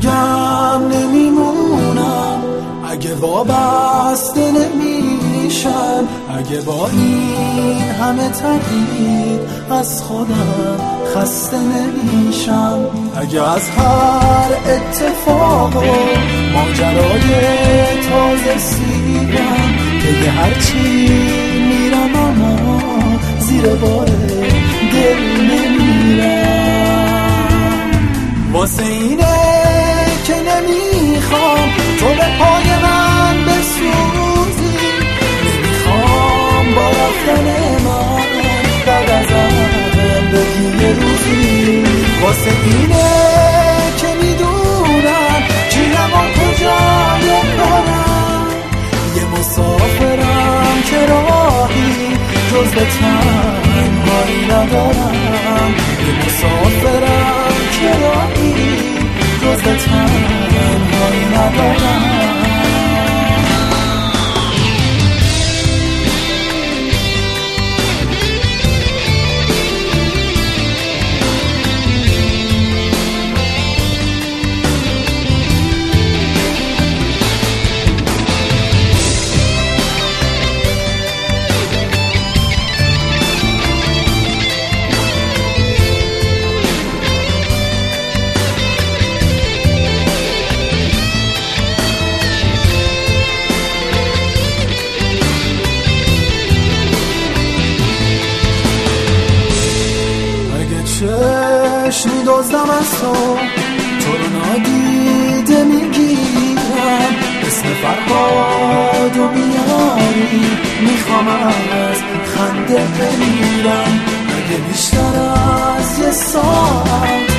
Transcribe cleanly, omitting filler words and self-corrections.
میگم نمیمونم اگه وابسته نمیشم، اگه با این همه تغییر از خودم خسته نمیشم، اگه از هر اتفاق و ماجرای تازه سیرم که یه هرچی میرم اما زیر بار دل نمیرم. واسه اینه که نمیخوام تو به پای من بسوزی، نمیخوام با رفتن من بعد ازم بگی یه روزی. واسه اینه که میدونم جیرم و کجای برم، یه مسافرم که راهی جز به تنهایی ندارم، یه مسافرم که راهی جز به تنهایی ندارم. چشمی دزدم از تو رو نادیده میگیرم، اسم فرهادو میاری میخوام از خنده بمیرم، اگه بیشتر از یه ساعت